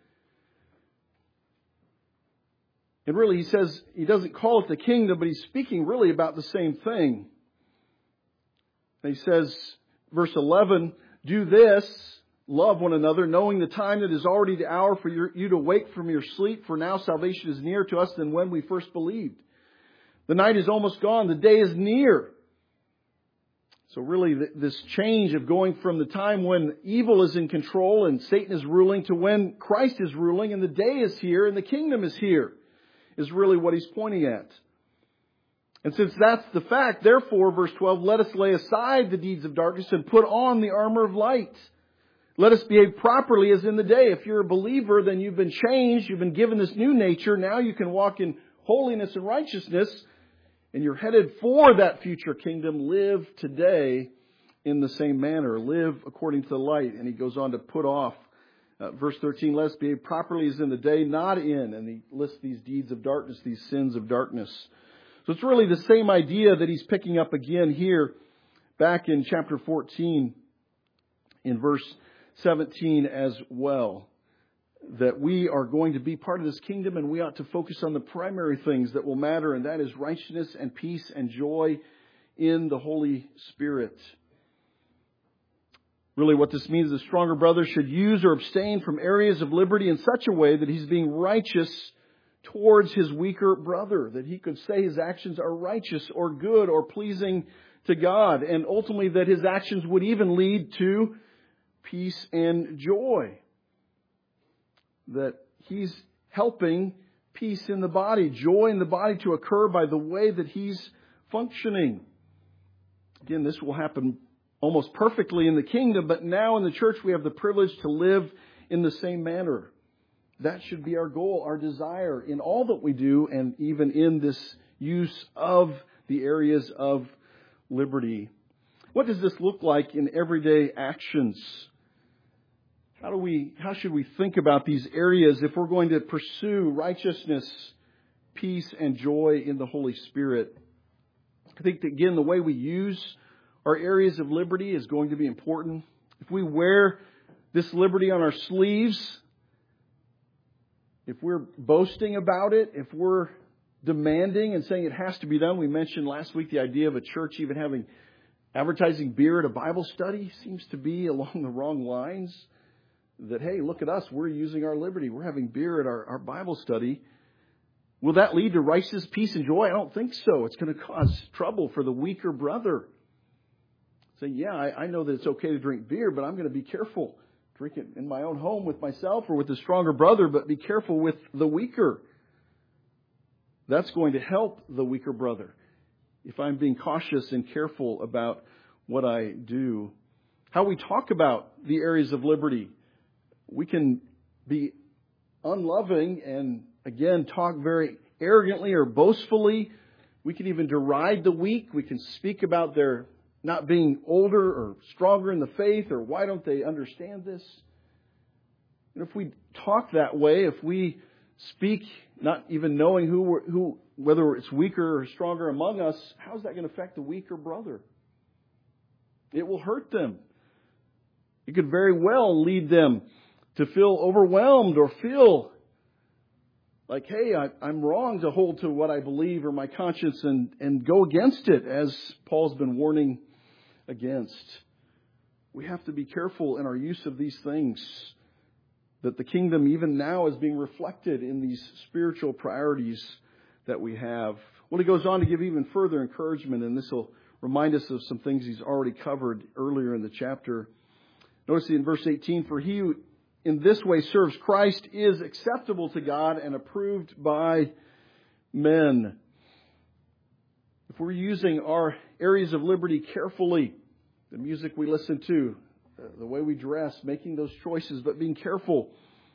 And really, he says, he doesn't call it the kingdom, but he's speaking really about the same thing. And he says, verse 11, do this, love one another, knowing the time that is already the hour for you to wake from your sleep, for now salvation is nearer to us than when we first believed. The night is almost gone, the day is near. So really this change of going from the time when evil is in control and Satan is ruling to when Christ is ruling and the day is here and the kingdom is here is really what he's pointing at. And since that's the fact, therefore, verse 12, let us lay aside the deeds of darkness and put on the armor of light. Let us behave properly as in the day. If you're a believer, then you've been changed. You've been given this new nature. Now you can walk in holiness and righteousness. And you're headed for that future kingdom. Live today in the same manner. Live according to the light. And he goes on to put off. Verse 13, let us behave properly as in the day, not in. And he lists these deeds of darkness, these sins of darkness. So it's really the same idea that he's picking up again here back in chapter 14 in verse 17 as well. That we are going to be part of this kingdom and we ought to focus on the primary things that will matter, and that is righteousness and peace and joy in the Holy Spirit. Really what this means is the stronger brother should use or abstain from areas of liberty in such a way that he's being righteous towards his weaker brother, that he could say his actions are righteous or good or pleasing to God, and ultimately that his actions would even lead to peace and joy. That he's helping peace in the body, joy in the body to occur by the way that he's functioning. Again, this will happen almost perfectly in the kingdom, but now in the church we have the privilege to live in the same manner. That should be our goal, our desire in all that we do, and even in this use of the areas of liberty. What does this look like in everyday actions? How should we think about these areas if we're going to pursue righteousness, peace, and joy in the Holy Spirit? I think that, again, the way we use our areas of liberty is going to be important. If we wear this liberty on our sleeves, if we're boasting about it, if we're demanding and saying it has to be done. We mentioned last week the idea of a church even having advertising beer at a Bible study seems to be along the wrong lines. That, hey, look at us, we're using our liberty. We're having beer at our Bible study. Will that lead to righteousness, peace, and joy? I don't think so. It's going to cause trouble for the weaker brother. Say, yeah, I know that it's okay to drink beer, but I'm going to be careful. Drink it in my own home with myself or with the stronger brother, but be careful with the weaker. That's going to help the weaker brother if I'm being cautious and careful about what I do. How we talk about the areas of liberty. We can be unloving and, again, talk very arrogantly or boastfully. We can even deride the weak. We can speak about their not being older or stronger in the faith, or why don't they understand this? And if we talk that way, if we speak not even knowing who whether it's weaker or stronger among us, how's that going to affect the weaker brother? It will hurt them. It could very well lead them to feel overwhelmed or feel like, hey, I'm wrong to hold to what I believe or my conscience and go against it, as Paul's been warning against. We have to be careful in our use of these things, that the kingdom even now is being reflected in these spiritual priorities that we have. Well, he goes on to give even further encouragement, and this will remind us of some things he's already covered earlier in the chapter. Notice in verse 18, for he who in this way serves Christ is acceptable to God and approved by men. If we're using our areas of liberty carefully, the music we listen to, the way we dress, making those choices, but being careful,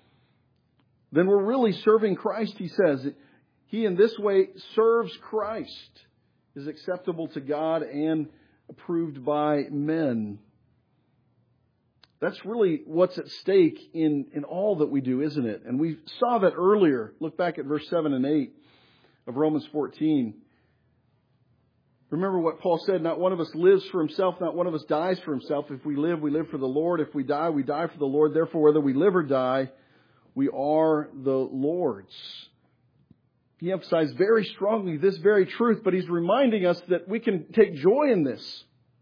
then we're really serving Christ, he says. He in this way serves Christ, is acceptable to God and approved by men. That's really what's at stake in all that we do, isn't it? And we saw that earlier. Look back at verse 7 and 8 of Romans 14. Remember what Paul said, not one of us lives for himself, not one of us dies for himself. If we live for the Lord. If we die for the Lord. Therefore, whether we live or die, we are the Lord's. He emphasized very strongly this very truth, but he's reminding us that we can take joy in this.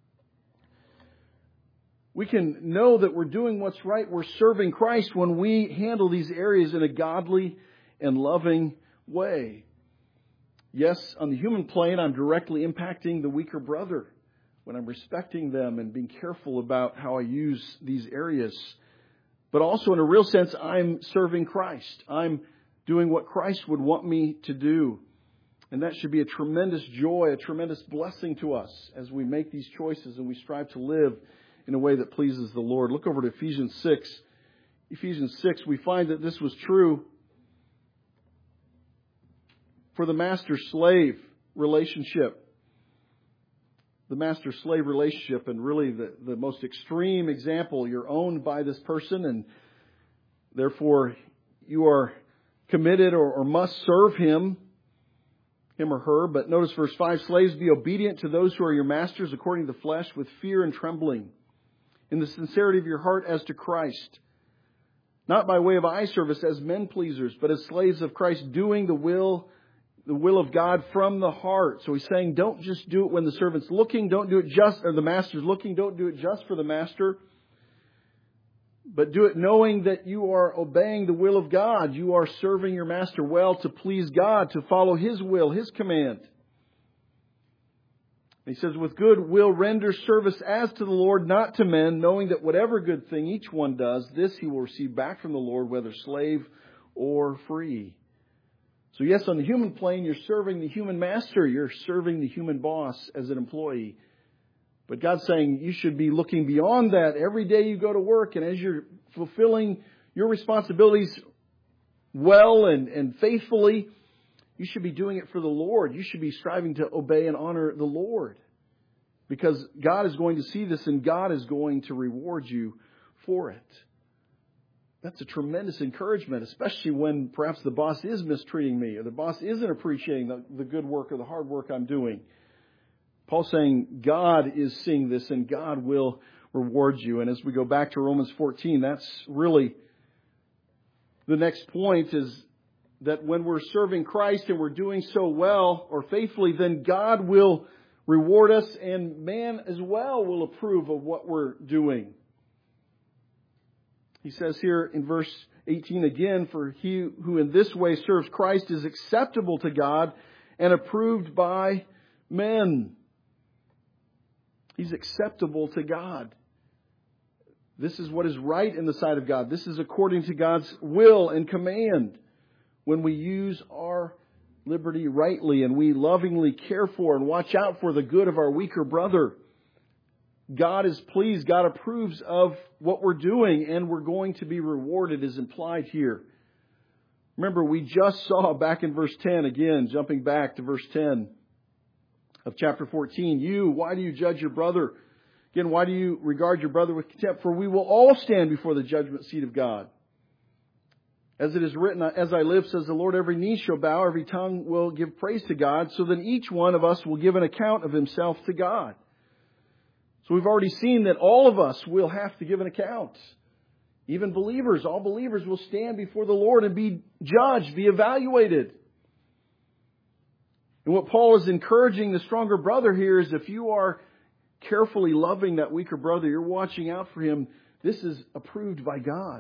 We can know that we're doing what's right. We're serving Christ when we handle these areas in a godly and loving way. Yes, on the human plane, I'm directly impacting the weaker brother when I'm respecting them and being careful about how I use these areas. But also in a real sense, I'm serving Christ. I'm doing what Christ would want me to do. And that should be a tremendous joy, a tremendous blessing to us as we make these choices and we strive to live in a way that pleases the Lord. Look over to Ephesians 6. Ephesians 6, we find that this was true for the master-slave relationship. The master-slave relationship, and really the most extreme example. You're owned by this person, and therefore you are committed or must serve him or her. But notice verse 5, slaves, be obedient to those who are your masters according to the flesh with fear and trembling, in the sincerity of your heart as to Christ, not by way of eye service as men pleasers, but as slaves of Christ, doing the will of God from the heart. So he's saying, don't just do it when the servant's looking, don't do it just, or the master's looking, don't do it just for the master, But do it knowing that you are obeying the will of God. You are serving your master well to please God, to follow His will, His command. He says, with good will render service as to the Lord, not to men, knowing that whatever good thing each one does, this he will receive back from the Lord, whether slave or free. So yes, on the human plane, you're serving the human master. You're serving the human boss as an employee. But God's saying you should be looking beyond that every day you go to work. And as you're fulfilling your responsibilities well and faithfully, you should be doing it for the Lord. You should be striving to obey and honor the Lord. Because God is going to see this and God is going to reward you for it. That's a tremendous encouragement, especially when perhaps the boss is mistreating me or the boss isn't appreciating the good work or the hard work I'm doing. Paul's saying God is seeing this and God will reward you. And as we go back to Romans 14, that's really the next point, is that when we're serving Christ and we're doing so well or faithfully, then God will reward us, and man as well will approve of what we're doing. He says here in verse 18 again, for he who in this way serves Christ is acceptable to God and approved by men. He's acceptable to God. This is what is right in the sight of God. This is according to God's will and command. When we use our liberty rightly and we lovingly care for and watch out for the good of our weaker brother, God is pleased. God approves of what we're doing, and we're going to be rewarded, is implied here. Remember, we just saw back in verse 10, again, jumping back to verse 10 of chapter 14, you, why do you judge your brother? Again, why do you regard your brother with contempt? For we will all stand before the judgment seat of God. As it is written, as I live, says the Lord, every knee shall bow, every tongue will give praise to God. So then each one of us will give an account of himself to God. So we've already seen that all of us will have to give an account. Even believers, all believers will stand before the Lord and be judged, be evaluated. And what Paul is encouraging the stronger brother here is, if you are carefully loving that weaker brother, you're watching out for him, this is approved by God.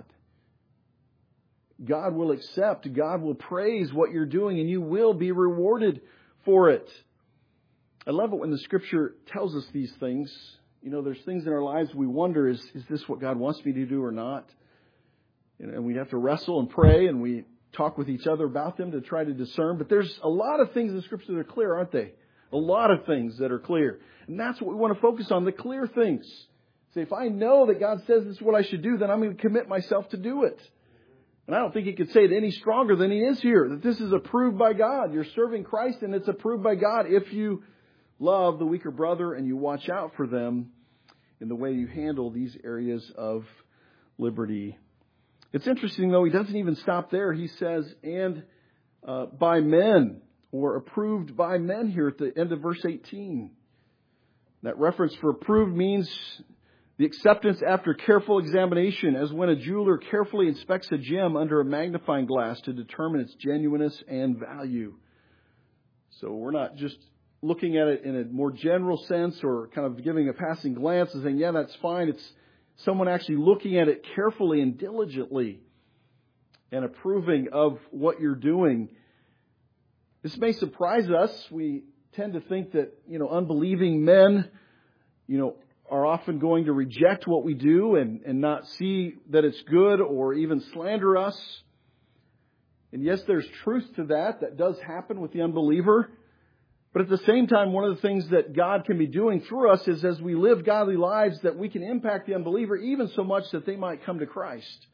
God will accept, God will praise what you're doing, and you will be rewarded for it. I love it when the Scripture tells us these things. You know, there's things in our lives we wonder, is this what God wants me to do or not? And we have to wrestle and pray, and we talk with each other about them to try to discern. But there's a lot of things in the Scripture that are clear, aren't they? A lot of things that are clear. And that's what we want to focus on, the clear things. Say, if I know that God says this is what I should do, then I'm going to commit myself to do it. And I don't think he could say it any stronger than he is here, that this is approved by God. You're serving Christ, and it's approved by God if you love the weaker brother and you watch out for them in the way you handle these areas of liberty. It's interesting, though, he doesn't even stop there. He says, and by men, or approved by men here at the end of verse 18. That reference for approved means the acceptance after careful examination, as when a jeweler carefully inspects a gem under a magnifying glass to determine its genuineness and value. So we're not just looking at it in a more general sense or kind of giving a passing glance and saying, yeah, that's fine. It's someone actually looking at it carefully and diligently and approving of what you're doing. This may surprise us. We tend to think that, unbelieving men, are often going to reject what we do and not see that it's good or even slander us. And yes, there's truth to that. That does happen with the unbeliever. But at the same time, one of the things that God can be doing through us is, as we live godly lives, that we can impact the unbeliever even so much that they might come to Christ.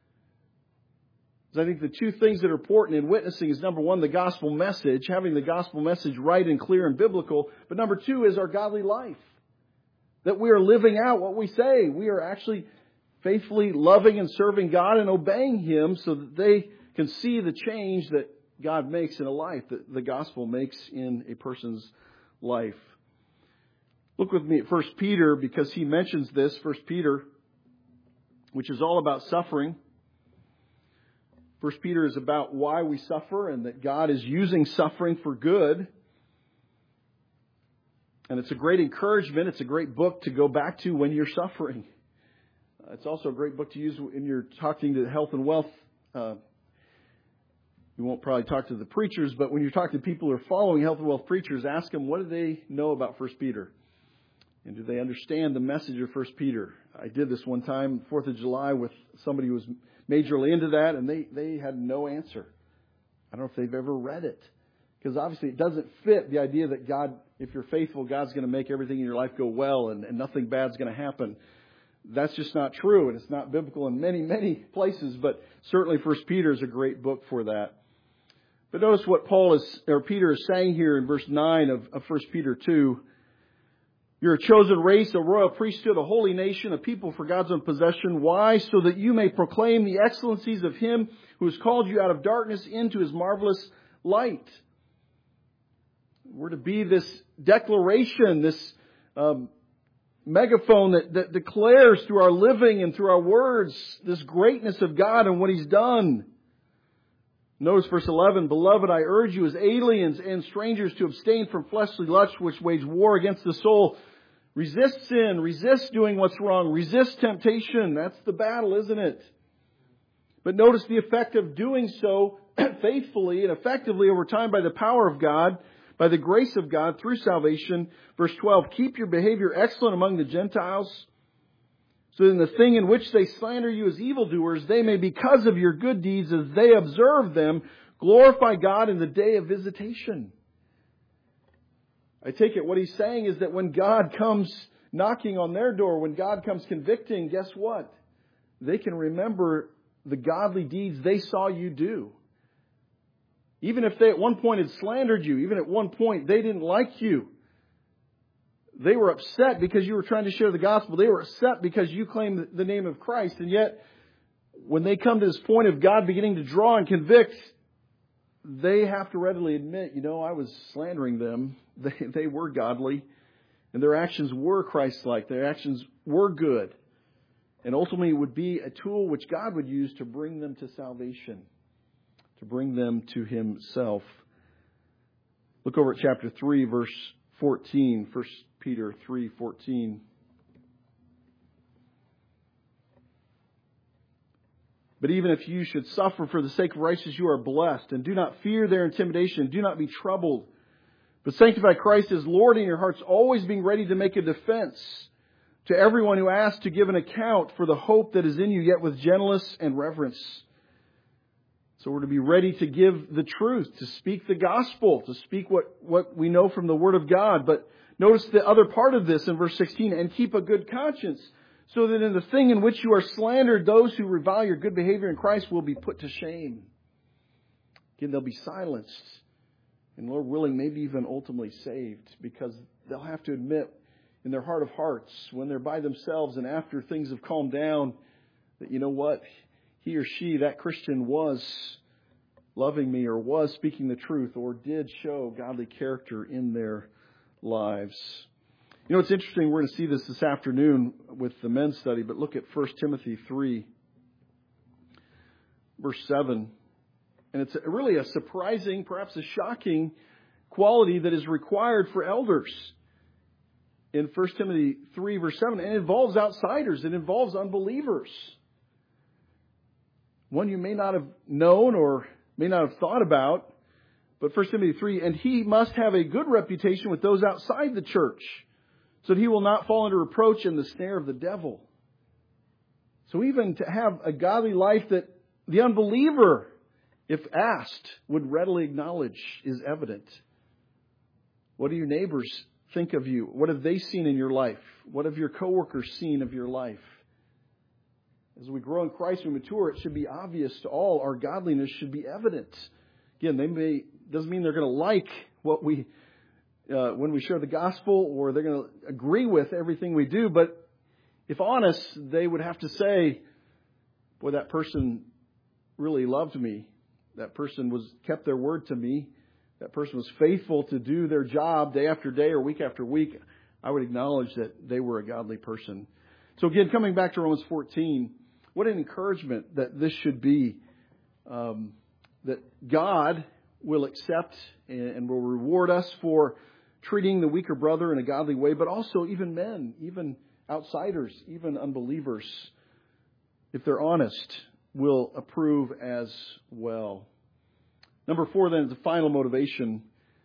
I think the two things that are important in witnessing is, number one, the gospel message, having the gospel message right and clear and biblical. But number two is our godly life. That we are living out what we say. We are actually faithfully loving and serving God and obeying Him so that they can see the change that God makes in a life, that the gospel makes in a person's life. Look with me at 1 Peter, because he mentions this, 1 Peter, which is all about suffering. 1 Peter is about why we suffer and that God is using suffering for good. And it's a great encouragement. It's a great book to go back to when you're suffering. It's also a great book to use when you're talking to health and wealth. You won't probably talk to the preachers, but when you talk to people who are following health and wealth preachers, ask them, what do they know about 1 Peter? And do they understand the message of 1 Peter? I did this one time, 4th of July, with somebody who was majorly into that, and they had no answer. I don't know if they've ever read it. Because obviously it doesn't fit the idea that God, if you're faithful, God's going to make everything in your life go well and nothing bad's going to happen. That's just not true, and it's not biblical in many, many places, but certainly 1 Peter is a great book for that. But notice what Peter is saying here in verse 9 of 1 Peter 2. You're a chosen race, a royal priesthood, a holy nation, a people for God's own possession. Why? So that you may proclaim the excellencies of Him who has called you out of darkness into His marvelous light. We're to be this declaration, this megaphone that declares through our living and through our words this greatness of God and what He's done. Notice verse 11, Beloved, I urge you as aliens and strangers to abstain from fleshly lusts which wage war against the soul. Resist sin, resist doing what's wrong, resist temptation. That's the battle, isn't it? But notice the effect of doing so faithfully and effectively over time by the power of God, by the grace of God through salvation. Verse 12, Keep your behavior excellent among the Gentiles, so that in the thing in which they slander you as evildoers, they may, because of your good deeds, as they observe them, glorify God in the day of visitation. I take it what he's saying is that when God comes knocking on their door, when God comes convicting, guess what? They can remember the godly deeds they saw you do. Even if they at one point had slandered you, even at one point they didn't like you. They were upset because you were trying to share the gospel. They were upset because you claimed the name of Christ. And yet, when they come to this point of God beginning to draw and convict, they have to readily admit, I was slandering them. They were godly. And their actions were Christ-like. Their actions were good. And ultimately would be a tool which God would use to bring them to salvation, to bring them to Himself. Look over at chapter 3, verse 14, 1 Peter 3:14. But even if you should suffer for the sake of righteousness, you are blessed. And do not fear their intimidation. Do not be troubled. But sanctify Christ as Lord in your hearts, always being ready to make a defense to everyone who asks to give an account for the hope that is in you, yet with gentleness and reverence. So we're to be ready to give the truth, to speak the gospel, to speak what we know from the Word of God. But notice the other part of this in verse 16, and keep a good conscience, so that in the thing in which you are slandered, those who revile your good behavior in Christ will be put to shame. Again, they'll be silenced. And Lord willing, maybe even ultimately saved, because they'll have to admit in their heart of hearts, when they're by themselves and after things have calmed down, that you know what? He or she, that Christian, was loving me or was speaking the truth or did show godly character in their lives. It's interesting. We're going to see this afternoon with the men's study, but look at 1 Timothy 3, verse 7. And it's really a surprising, perhaps a shocking quality that is required for elders in 1 Timothy 3, verse 7. And it involves outsiders. It involves unbelievers. One you may not have known or may not have thought about. But 1 Timothy 3, and he must have a good reputation with those outside the church, so that he will not fall into reproach and the snare of the devil. So even to have a godly life that the unbeliever, if asked, would readily acknowledge is evident. What do your neighbors think of you? What have they seen in your life? What have your coworkers seen of your life? As we grow in Christ and mature, it should be obvious to all. Our godliness should be evident. Again, doesn't mean they're going to like what we when we share the gospel, or they're going to agree with everything we do. But if honest, they would have to say, boy, that person really loved me. That person kept their word to me. That person was faithful to do their job day after day or week after week. I would acknowledge that they were a godly person. So again, coming back to Romans 14, what an encouragement that this should be. That God will accept and will reward us for treating the weaker brother in a godly way, but also even men, even outsiders, even unbelievers if they're honest, will approve as well. Number 4 then is the final motivation,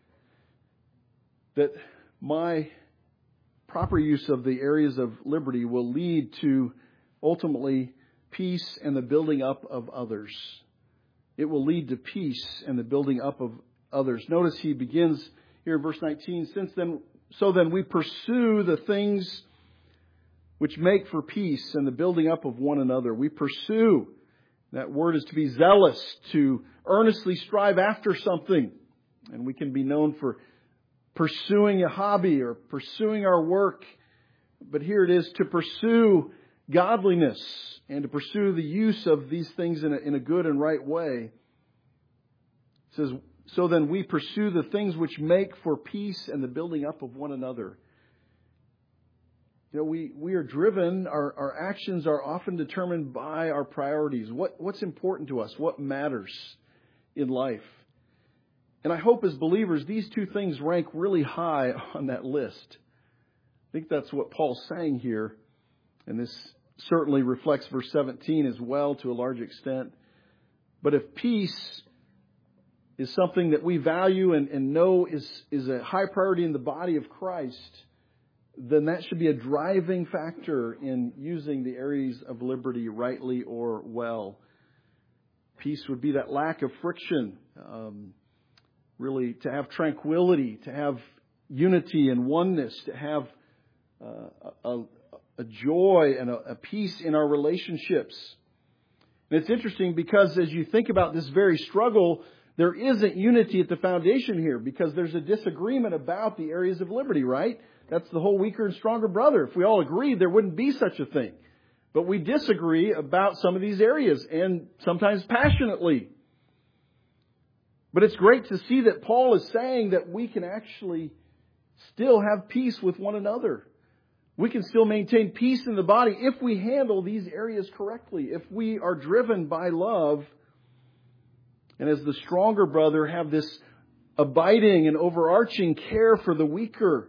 that my proper use of the areas of liberty will lead to ultimately peace and the building up of others. It will lead to peace and the building up of others. Notice he begins here in verse 19, so then we pursue the things which make for peace and the building up of one another. We pursue. That word is to be zealous, to earnestly strive after something. And we can be known for pursuing a hobby or pursuing our work. But here it is to pursue godliness and to pursue the use of these things in a good and right way. It says, so then we pursue the things which make for peace and the building up of one another. You know, we are driven, our actions are often determined by our priorities. What's important to us? What matters in life? And I hope as believers, these two things rank really high on that list. I think that's what Paul's saying here. And this certainly reflects verse 17 as well to a large extent. But if peace is something that we value and know is a high priority in the body of Christ, then that should be a driving factor in using the areas of liberty rightly or well. Peace would be that lack of friction, really to have tranquility, to have unity and oneness, to have a joy and a peace in our relationships. And it's interesting because as you think about this very struggle, there isn't unity at the foundation here because there's a disagreement about the areas of liberty, right? That's the whole weaker and stronger brother. If we all agreed, there wouldn't be such a thing. But we disagree about some of these areas, and sometimes passionately. But it's great to see that Paul is saying that we can actually still have peace with one another. We can still maintain peace in the body if we handle these areas correctly, if we are driven by love, and as the stronger brother have this abiding and overarching care for the weaker,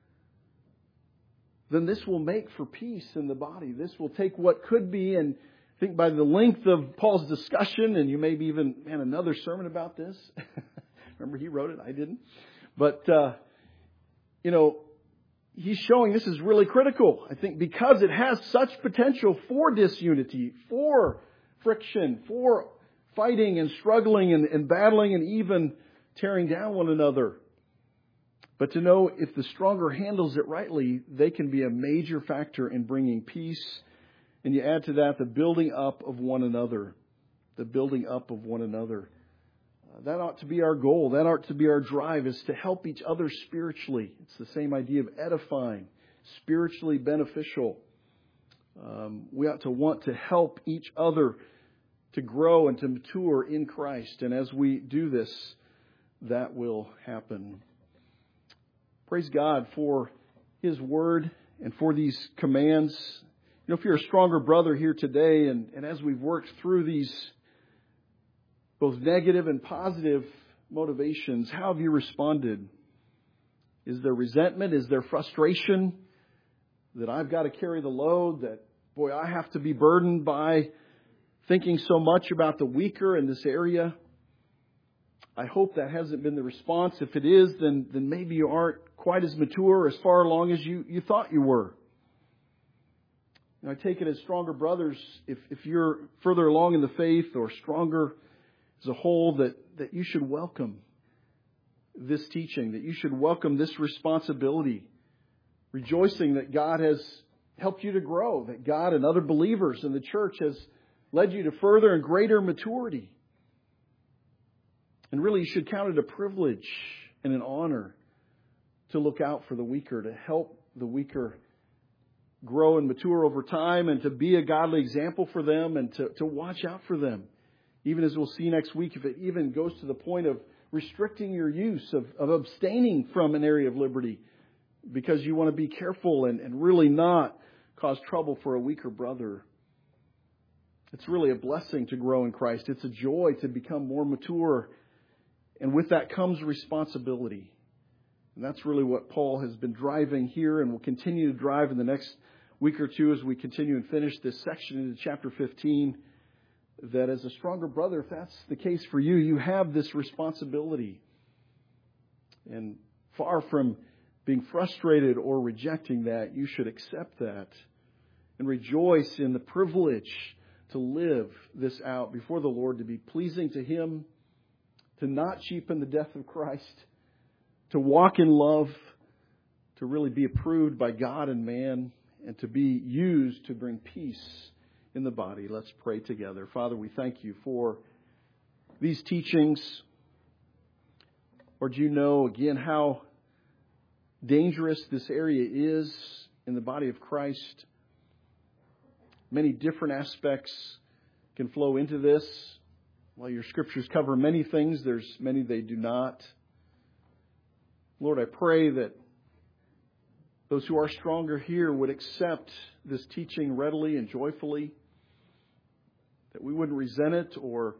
then this will make for peace in the body. This will take what could be, and I think by the length of Paul's discussion, and you maybe even, another sermon about this. Remember, he wrote it, I didn't. But, he's showing this is really critical, I think, because it has such potential for disunity, for friction, for fighting and struggling and battling and even tearing down one another. But to know if the stronger handles it rightly, they can be a major factor in bringing peace. And you add to that the building up of one another. The building up of one another. That ought to be our goal. That ought to be our drive, is to help each other spiritually. It's the same idea of edifying, spiritually beneficial. We ought to want to help each other to grow and to mature in Christ. And as we do this, that will happen. Praise God for His Word and for these commands. If you're a stronger brother here today, and as we've worked through these both negative and positive motivations, how have you responded? Is there resentment? Is there frustration that I've got to carry the load? That, boy, I have to be burdened by thinking so much about the weaker in this area? I hope that hasn't been the response. If it is, then maybe you aren't quite as mature or as far along as you thought you were. And I take it as stronger brothers, if you're further along in the faith or stronger as a whole, that you should welcome this teaching, that you should welcome this responsibility, rejoicing that God has helped you to grow, that God and other believers in the church has led you to further and greater maturity. And really, you should count it a privilege and an honor to look out for the weaker, to help the weaker grow and mature over time, and to be a godly example for them, and to watch out for them. Even as we'll see next week, if it even goes to the point of restricting your use, of abstaining from an area of liberty, because you want to be careful and really not cause trouble for a weaker brother. It's really a blessing to grow in Christ. It's a joy to become more mature. And with that comes responsibility. And that's really what Paul has been driving here and will continue to drive in the next week or two as we continue and finish this section into chapter 15, that as a stronger brother, if that's the case for you, you have this responsibility. And far from being frustrated or rejecting that, you should accept that and rejoice in the privilege to live this out before the Lord, to be pleasing to Him, to not cheapen the death of Christ, to walk in love, to really be approved by God and man, and to be used to bring peace in the body. Let's pray together. Father, we thank you for these teachings. Lord, you know again how dangerous this area is in the body of Christ. Many different aspects can flow into this. While your scriptures cover many things, there's many they do not. Lord, I pray that those who are stronger here would accept this teaching readily and joyfully, that we wouldn't resent it or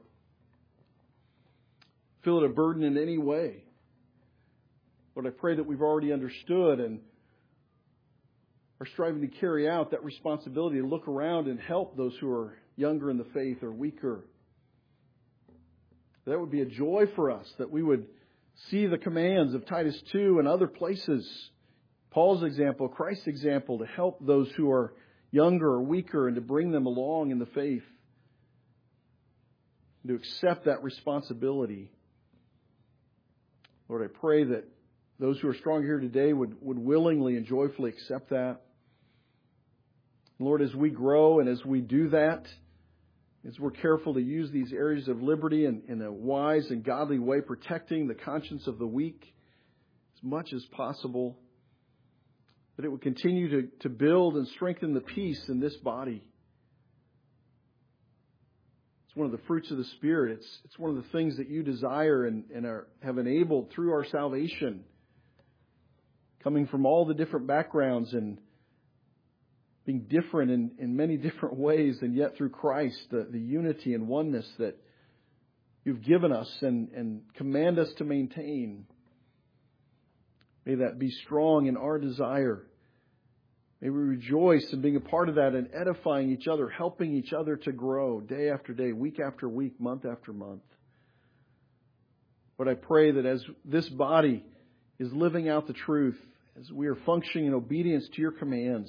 feel it a burden in any way. Lord, I pray that we've already understood and are striving to carry out that responsibility to look around and help those who are younger in the faith or weaker. That would be a joy for us, that we would see the commands of Titus 2 and other places, Paul's example, Christ's example, to help those who are younger or weaker and to bring them along in the faith, and to accept that responsibility. Lord, I pray that those who are strong here today would willingly and joyfully accept that. Lord, as we grow and as we do that, as we're careful to use these areas of liberty in a wise and godly way, protecting the conscience of the weak as much as possible, that it would continue to build and strengthen the peace in this body. It's one of the fruits of the Spirit. It's one of the things that you desire and have enabled through our salvation, coming from all the different backgrounds and being different in many different ways, and yet through Christ, the unity and oneness that you've given us and command us to maintain. May that be strong in our desire. May we rejoice in being a part of that and edifying each other, helping each other to grow day after day, week after week, month after month. But I pray that as this body is living out the truth, as we are functioning in obedience to your commands,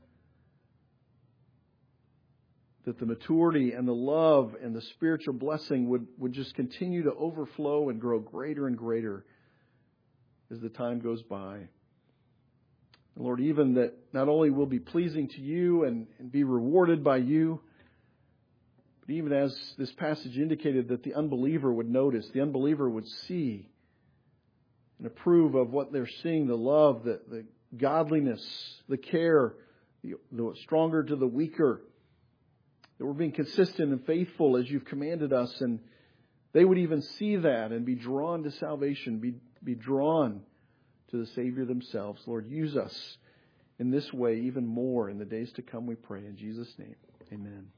that the maturity and the love and the spiritual blessing would just continue to overflow and grow greater and greater as the time goes by. And Lord, even that not only will be pleasing to you and be rewarded by you, but even as this passage indicated, that the unbeliever would notice, the unbeliever would see and approve of what they're seeing, the love, the godliness, the care, the stronger to the weaker, that we're being consistent and faithful as you've commanded us, and they would even see that and be drawn to salvation, be drawn to the Savior themselves. Lord, use us in this way even more in the days to come, we pray. In Jesus' name, amen.